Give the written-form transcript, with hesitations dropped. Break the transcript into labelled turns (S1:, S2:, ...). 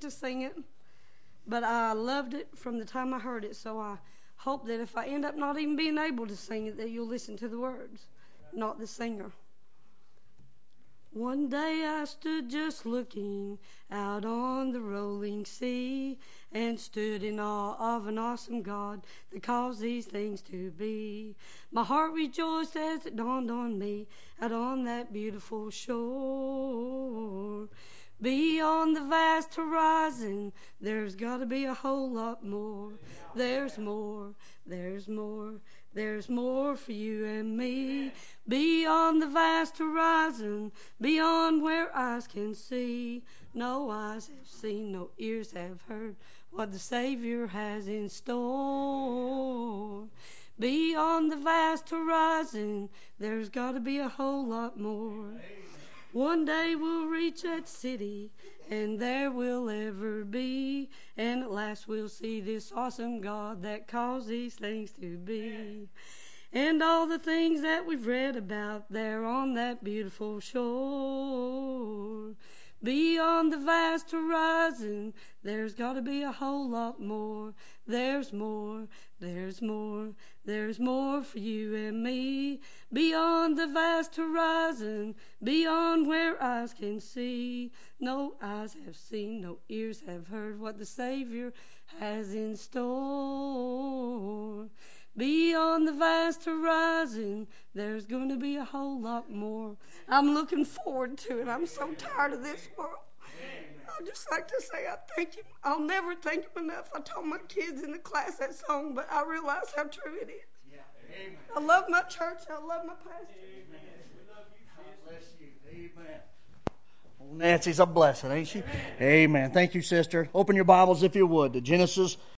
S1: to sing it, but I loved it from the time I heard it, so I hope that if I end up not even being able to sing it, that you'll listen to the words, not the singer. One day I stood just looking out on the rolling sea, and stood in awe of an awesome God that caused these things to be. My heart rejoiced as it dawned on me out on that beautiful shore. Beyond the vast horizon, there's got to be a whole lot more. There's more, there's more, there's more for you and me. Beyond the vast horizon, beyond where eyes can see. No eyes have seen, no ears have heard what the Savior has in store. Beyond the vast horizon, there's got to be a whole lot more. One day we'll reach that city, and there we'll ever be, and at last we'll see this awesome God that caused these things to be. And all the things that we've read about there on that beautiful shore. Beyond the vast horizon, there's got to be a whole lot more. There's more, there's more, there's more for you and me. Beyond the vast horizon, beyond where eyes can see. No eyes have seen, no ears have heard what the Savior has in store. Beyond the vast horizon, there's going to be a whole lot more. I'm looking forward to it. I'm so tired of this world. I'd just like to say I thank Him. I'll never thank Him enough. I told my kids in the class that song, but I realize how true it is. I love my church. I love my pastor.
S2: God bless you. Amen. Well, Nancy's a blessing, ain't she? Amen. Thank you, sister. Open your Bibles, if you would, to Genesis